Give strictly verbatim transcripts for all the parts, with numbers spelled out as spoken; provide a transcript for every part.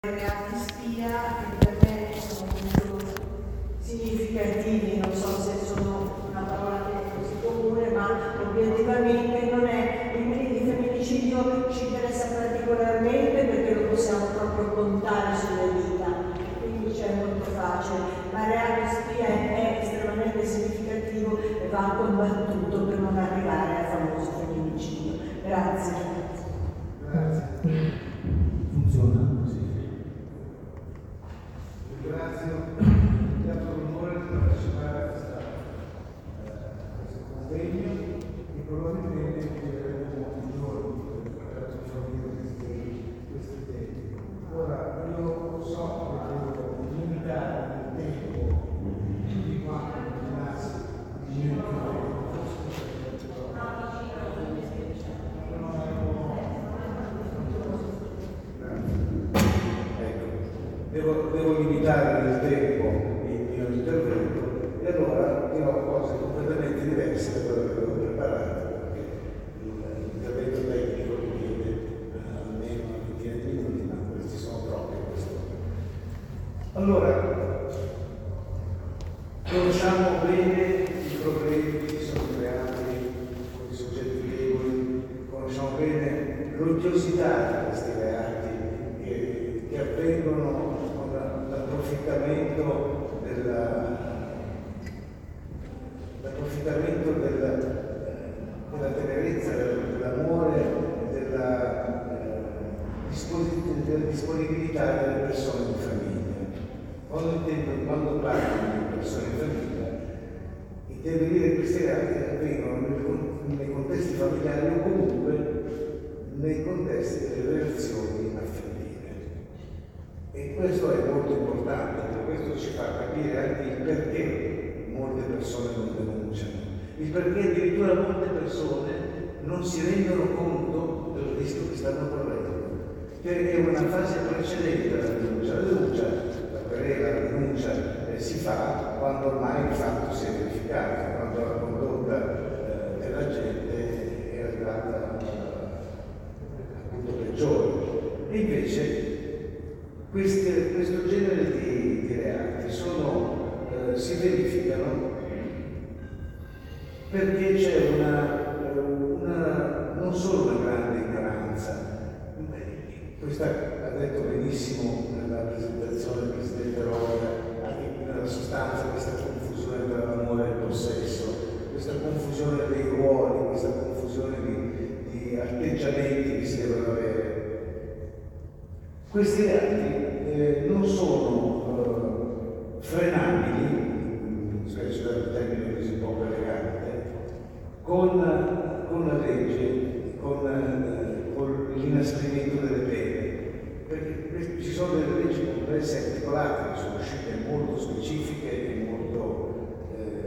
reati spia che per me sono molto significativi, non so se sono una parola che è così comune, ma obiettivamente non è. Il femminicidio ci interessa particolarmente perché lo possiamo proprio contare sulle vita, quindi c'è molto facile, ma il reato spia è estremamente significativo e va combattuto per non arrivare al famoso femminicidio. Grazie. Grazie. Funziona? Sì. Ringrazio il Teatro Rumore di partecipare a questa, eh, questo convegno e probabilmente gireremo molti giorni per approfondire questi, questi temi. Ora, io so che devo limitare il tempo di quanto immaginassi di minuti. Devo, devo limitare nel tempo il mio intervento e allora dirò cose completamente diverse da quello che avevo preparato, perché l'intervento tecnico richiede almeno una ventina di minuti, ma questi sono troppi. Allora, conosciamo bene i problemi che si sono creati con i soggetti deboli, conosciamo bene l'odiosità di questi reati che, che avvengono l'approfittamento della, l'approfittamento della, della tenerezza, dell'amore, della, eh, della disponibilità delle persone in famiglia. Quando intendo, quando parlo di persone in famiglia, intendo dire che questi reati avvengono nei, nei contesti familiari o comunque nei contesti delle relazioni affettive. E questo è molto importante, perché questo ci fa capire anche il perché molte persone non denunciano, il perché addirittura molte persone non si rendono conto del rischio che stanno correndo, perché è una fase precedente alla denuncia. La denuncia, la querela, la denuncia eh, si fa quando ormai il fatto si è verificato, quando la condotta eh, della gente è arrivata al punto peggiore. E invece Queste, questo genere di, di reati sono, eh, si verificano perché c'è una, una, non solo una grande ignoranza, questa ha detto benissimo nella presentazione del Presidente Roca, anche nella sostanza questa confusione tra l'amore e il possesso, questa confusione dei ruoli, questa confusione di, di atteggiamenti che si devono avere. Questi reati eh, non sono eh, frenabili, specie dal termine così poco elegante, con, con la legge, con, eh, con l'inasprimento delle pene, perché ci sono delle leggi complesse e articolate che sono uscite molto specifiche e molto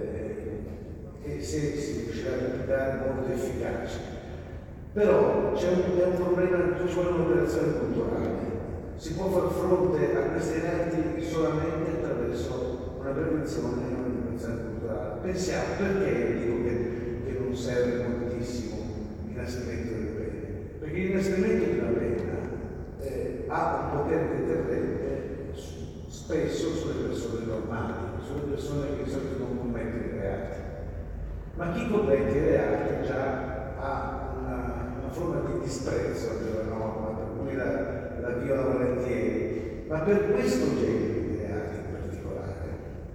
eh, e se si riuscirà ad applicare molto efficaci. Però c'è un, è un problema, ci vuole un'operazione culturale. Si può far fronte a questi reati solamente attraverso una prevenzione e una prevenzione culturale. Pensiamo, perché dico che, che non serve moltissimo l'inasprimento delle pene? Perché l'inasprimento di una pena eh, ha un potere deterrente spesso sulle persone normali, sulle persone che di solito non commettono i reati. Ma chi commette i reati già ha una, una forma di disprezzo della norma, per cui la la viola volentieri, ma per questo genere di reati in particolare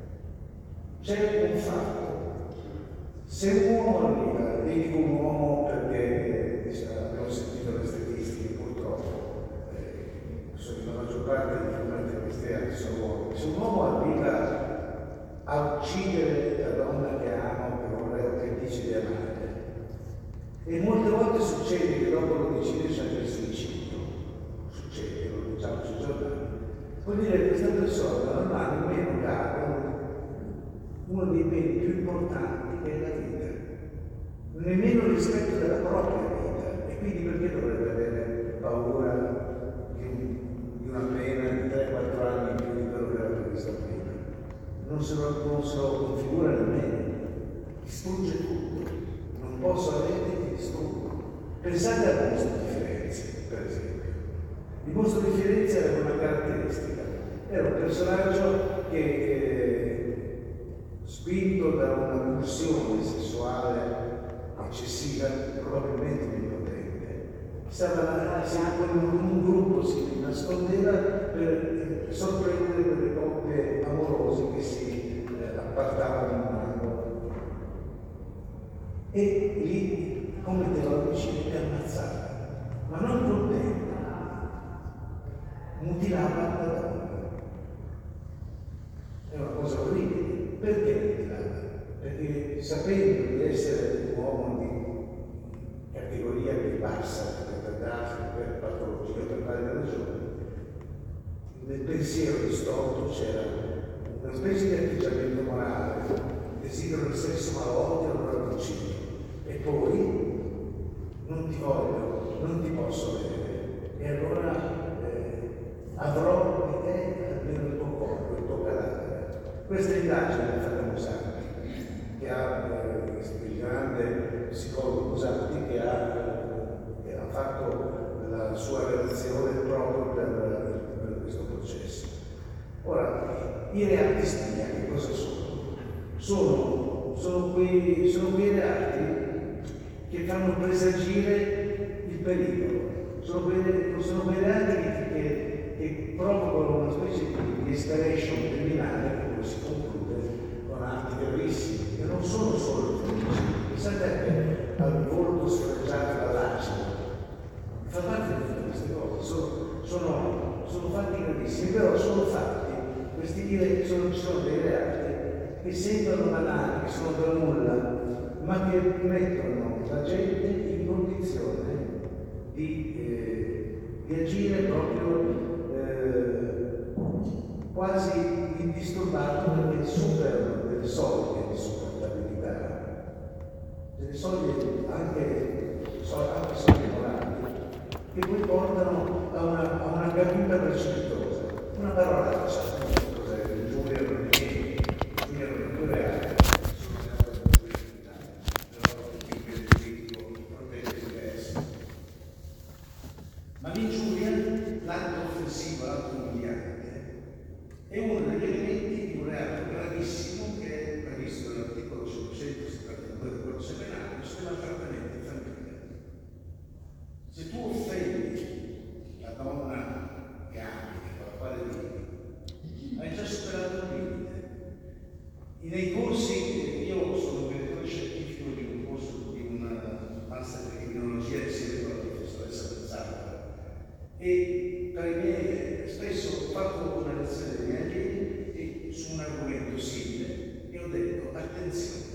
c'è un fatto. Se un uomo arriva, e dico un uomo perché diciamo, abbiamo sentito le statistiche purtroppo, eh, la maggior parte di chi commette questi reati sono uomini, se un uomo arriva a uccidere la donna che ama, che vorrei o che dice di amare, e molte volte succede che dopo l'omicidio c'è anche il suicidio, lo diciamo sui giornali, vuol dire che questa persona non ha nemmeno caro uno dei beni più importanti che è la vita, nemmeno il rispetto della propria vita, e quindi perché dovrebbe avere paura di, un, di una pena di tre quattro anni in più di quello che era previsto prima? Non se lo, non se lo configura nemmeno, distrugge tutto, non posso avere che distruggo. Pensate a queste differenze, per esempio. Il mostro di Firenze era una caratteristica, era un personaggio che, eh, spinto da una pulsione sessuale eccessiva, probabilmente impotente, stava con un gruppo, si nascondeva per sorprendere quelle coppie amorose che si eh, appartavano in un angolo, e lì commetteva l'omicidio e ammazzava, ma non contento, mutilava la donna. È una cosa orribile. Perché mutilava? Perché sapendo di essere un uomo di categoria più bassa per darsi, per patologia, per varie ragioni, nel pensiero distorto c'era una specie di atteggiamento morale, desidero il sesso malotto, allora lo uccido, e poi non ti voglio, non ti posso vedere, e allora eh, avrò di te almeno il tuo corpo, il tuo cadavere. Questa indagine è fatta Mosatti, che ha eh, il grande psicologo Mosatti, che ha, che ha fatto la sua relazione proprio per, per questo processo. Ora, i reati spia che cosa sono? Sono, sono, quei, sono quei reati che fanno presagire il pericolo, sono quei, sono quei reati che, che, che provocano una specie di escalation criminale che poi si conclude con atti gravissimi, che non sono solo il femminicidio. Pensate che al volto sfregiato dall'acido, fa parte di tutte queste cose, sono, sono, sono fatti gravissimi, però sono fatti, questi dire, sono, sono dei reati che sembrano banali, che sono da nulla, ma che mettono la gente in condizione di, eh, di agire proprio eh, quasi indisturbato, perché superano delle soglie di sopportabilità, delle soglie anche, anche soglie morali, che poi portano a una, a una caduta precipitosa, una parolaccia, cos'è? Giulia non è niente, Giulia non è più reale. Ma l'ingiuria, l'atto offensivo, l'atto umiliante, è uno degli elementi di un reato gravissimo che è previsto nell'articolo cinquecentosettantadue del codice penale, si chiama maltrattamento infantile. Se tu offendi la donna che ami, con la quale vivi, hai già superato il limite. Nei corsi, io sono direttore scientifico di un corso di un master di criminologia insieme con la professoressa Pezzara, e per i miei, spesso ho fatto una lezione dei miei allievi su un argomento simile e ho detto: attenzione,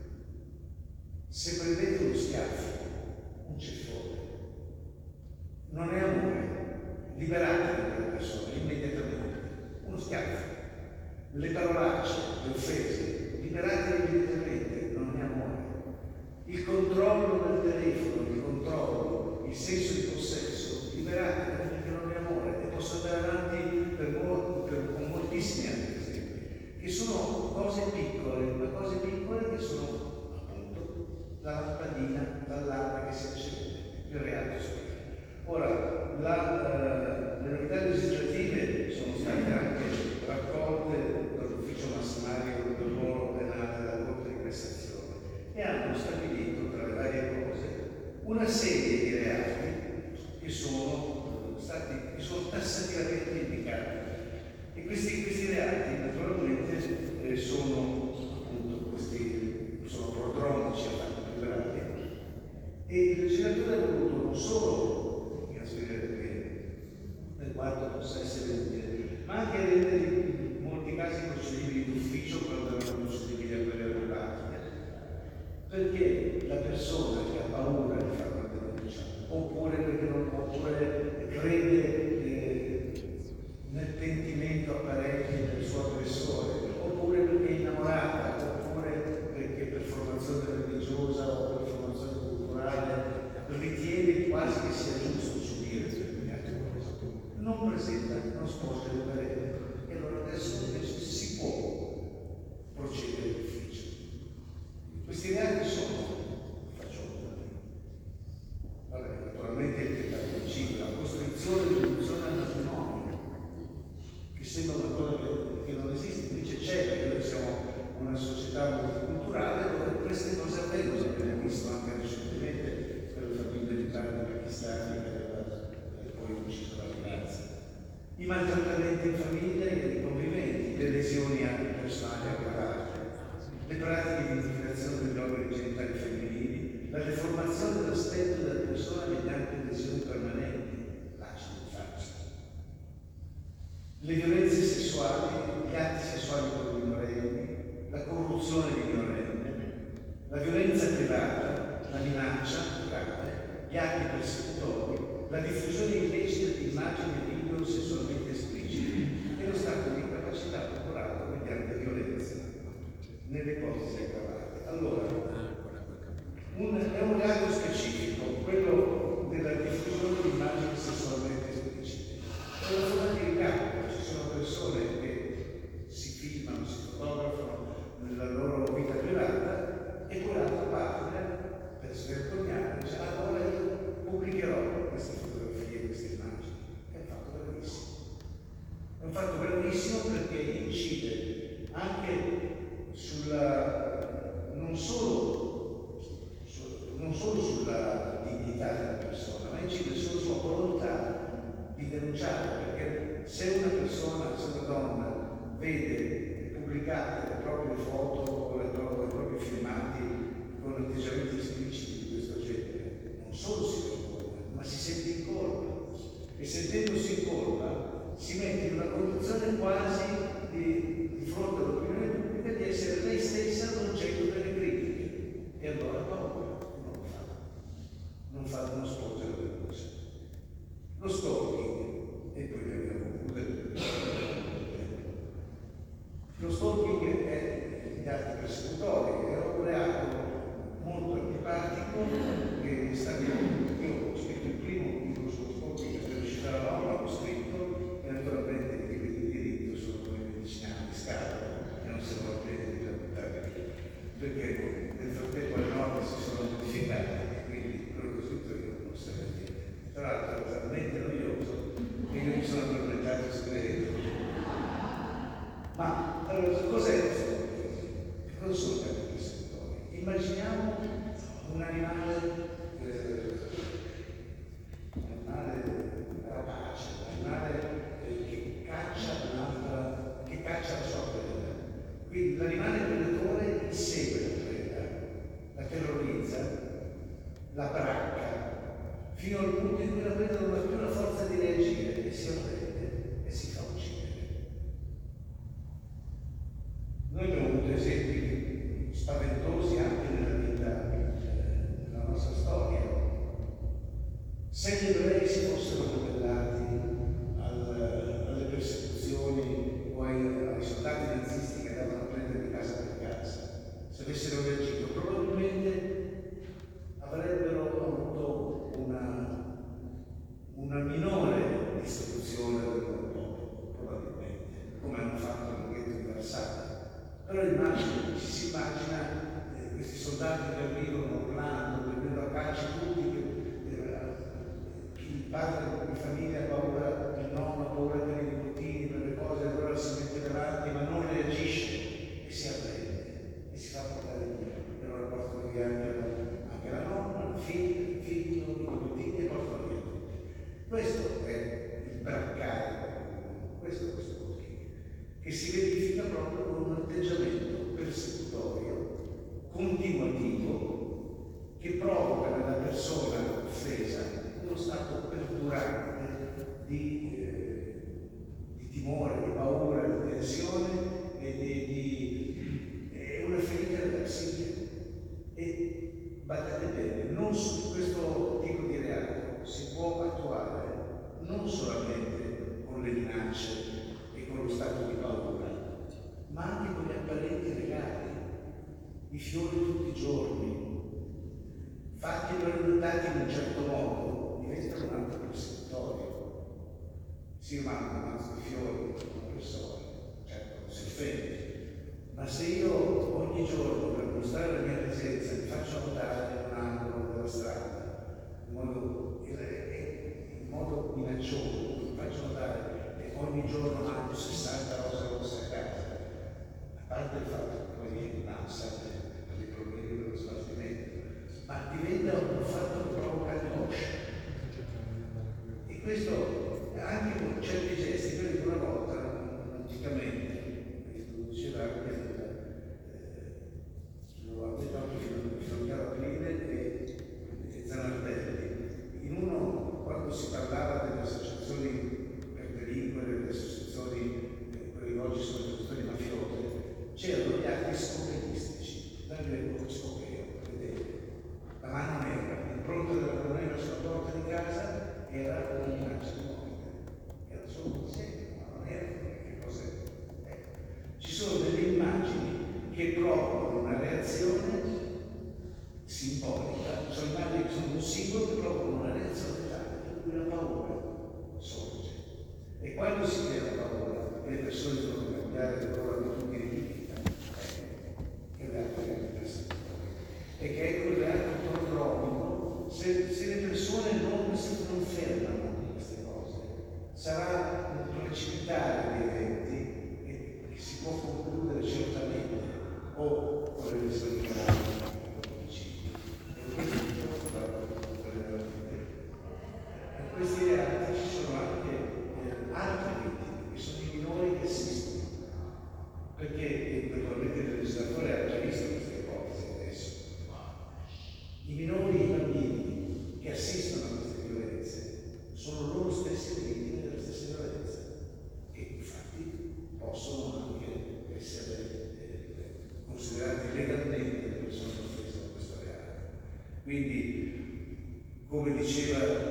se prendete uno schiaffo, un ceffone, non è amore, liberatevi quella persona immediatamente. Uno schiaffo, le parolacce, le offese, liberatevi immediatamente, non è amore. Il controllo del telefono, il controllo, il senso di possesso, liberatevi perché non è amore. E posso andare avanti per, per, con moltissimi altri esempi, che sono cose piccole, ma cose piccole che sono appunto la lampadina d'allarme che si accende, il reato spia. Ora, la, uh, le novità legislative sono state anche raccolte dall'ufficio massimario del lavoro penale della Corte di Cassazione e hanno stabilito, tra le varie cose, una serie di reati che sono stati, che sono tassativamente indicati. E questi, questi reati, naturalmente, eh, sono appunto questi, sono prodromici a fatti più gravi. E il legislatore ha voluto non solo nel quadro possa essere utile, ma anche rendere in molti casi procedibili d'ufficio quando erano procedibili a quelle private, perché la persona che ha paura di fare una denuncia, oppure perché non oppure crede eh, nel pentimento apparente del suo aggressore, oppure perché è innamorata, oppure perché per formazione religiosa o per formazione culturale ritiene quasi che sia giusto subire determinate cose, non presenta, non sposta le pareti, e allora adesso invece si può procedere d'ufficio. Questi reati sono sembra una cosa che, che non esiste, invece c'è, perché noi siamo una società multiculturale dove queste cose avvengono. Abbiamo visto anche recentemente quella famiglia di padri pakistani che aveva poi ucciso la ragazza. I maltrattamenti in famiglia e i conviventi, le lesioni anche personali aggravate, le pratiche di mutilazione degli organi genitali femminili, la deformazione dell'aspetto della persona mediante lesioni permanenti, lasciano in faccia, le violenze sessuali, gli atti sessuali con i minorenni, la corruzione di minorenni, la violenza privata, la minaccia grave, gli atti persecutori, la diffusione illecita di immagini e video sessualmente espliciti e lo stato di incapacità temporale mediante violenza nelle ipotesi aggravate. Allora, un, è un reato specifico, quello della diffusione di immagini sessualmente esplicite. È una forma di ricatto, ci sono persone che si filmano, si fotografano nella loro vita privata e poi l'altra partner, per svergognare, dice allora io pubblicherò queste fotografie, queste immagini. È un fatto gravissimo. È un fatto gravissimo perché incide anche sulla, non solo, su, non solo sulla dignità della persona, ma incide sulla sua volontà di denunciare, perché se una persona, se una donna vede pubblicate le proprie foto o le proprie, i propri filmati con atteggiamenti espliciti di questo genere, non solo si vergogna, ma si sente in colpa, e sentendosi in colpa si mette in una condizione quasi di, di fronte all'opinione pubblica di essere lei stessa l'oggetto delle critiche, e allora paura, non lo fa, non fa uno sporgere le voci. Lo stalking, e poi ne abbiamo lo stalking è gli atti persecutori, è un reato molto antipatico che sta bene. Io ho scritto il primo libro sullo stalking, per riuscire alla norma, l'ho scritto, e naturalmente i libri di diritto sono come i medicinali di scala, e non si può prendere da buttare via, perché nel frattempo le norme si sono modificate, e quindi quello che ho scritto io non serve a niente. Tra l'altro è talmente noioso che io mi sono addormentato a scrivere. Ma allora, cos'è questo? Cosa sono gli atti persecutori? Immaginiamo un animale, eh, un animale rapace, un animale eh, che caccia un'altra, che caccia la sua preda. Quindi l'animale predatore insegue la preda, la terrorizza, la bracca, fino al punto in cui la preda non ha più la forza di reagire e si arrende e si fa uccidere. Noi abbiamo avuto esempi spaventosi anche nella vita, eh, nella nostra storia. Se gli ebrei si fossero ribellati al, alle persecuzioni o ai, ai soldati nazisti che andavano a prendere casa per casa, se avessero reagito, probabilmente avrebbero avuto una, una minore distruzione del loro popolo, probabilmente, come hanno fatto nel ghetto di Varsavia. Però immagino, ci si immagina eh, questi soldati che arrivano urlando, prendendo a calci tutti, che, eh, il padre di famiglia ha paura, il nonno ha paura per i nipotini, per le cose, allora si mette davanti ma non reagisce e si arrende e si fa portare via. E allora portano via anche, anche la nonna, il figlio, il figlio, i nipotini e portano via tutti. Questo è il braccare, questo è questo che si verifica proprio con un atteggiamento persecutorio, continuativo, che provoca nella persona offesa uno stato perdurante di, eh, di timore, di paura, di tensione e di, di è una ferita della psiche. E badate bene, non su questo tipo di reato si può attuare non solamente con le minacce e con lo stato di paura, ma anche con gli apparenti regali, i fiori tutti i giorni, fatti e valutati in un certo modo, diventano un atto persecutorio. Si manda un mazzo di fiori a una persona, certo, si offende, ma se io ogni giorno per mostrare la mia presenza mi faccio notare in un angolo della strada, in modo, in modo minaccioso, mi faccio notare ogni giorno mangio sessanta parte il fatto che poi l'ANSA per i problemi dello smaltimento, ma diventa un fatto che provoca angoscia. E questo anche con certi gesti, quelli che una volta, anticamente, lo diceva anche lo ha detto anche Filocchiaro Aprile e, e Zanardelli. In uno, quando si parlava delle associazioni per delinquere, delle associazioni, eh, quelli che oggi sono associazioni mafiose, c'erano gli atti scoperistici, dal greco scopero, vedete, la mano nera, l'impronta della mano nera sulla porta di casa era un'immagine morta, era solo un segno, ma non era che cos'è. Ecco. Ci sono delle immagini che provocano una reazione simbolica, sono immagini che sono un simbolo che provocano una reazione tale per cui la paura sorge. E quando si crea la paura e le persone devono cambiare le loro abitudini di vita, è un atto che è e che è quel reato prodromico. Se, se le persone non si non fermano di queste cose, sarà un precipitare di eventi che, che si può concludere certamente o con le lesioni gravi o con omicidi. E questi reati ci sono anche eh, altre vittime, che sono i minori che assistono, perché naturalmente il legislatore ha già visto queste cose adesso. I minori e i bambini che assistono a queste violenze sono loro stessi vittime delle stesse violenze e infatti possono anche essere eh, considerati legalmente le persone offese da questo reato. Quindi, come diceva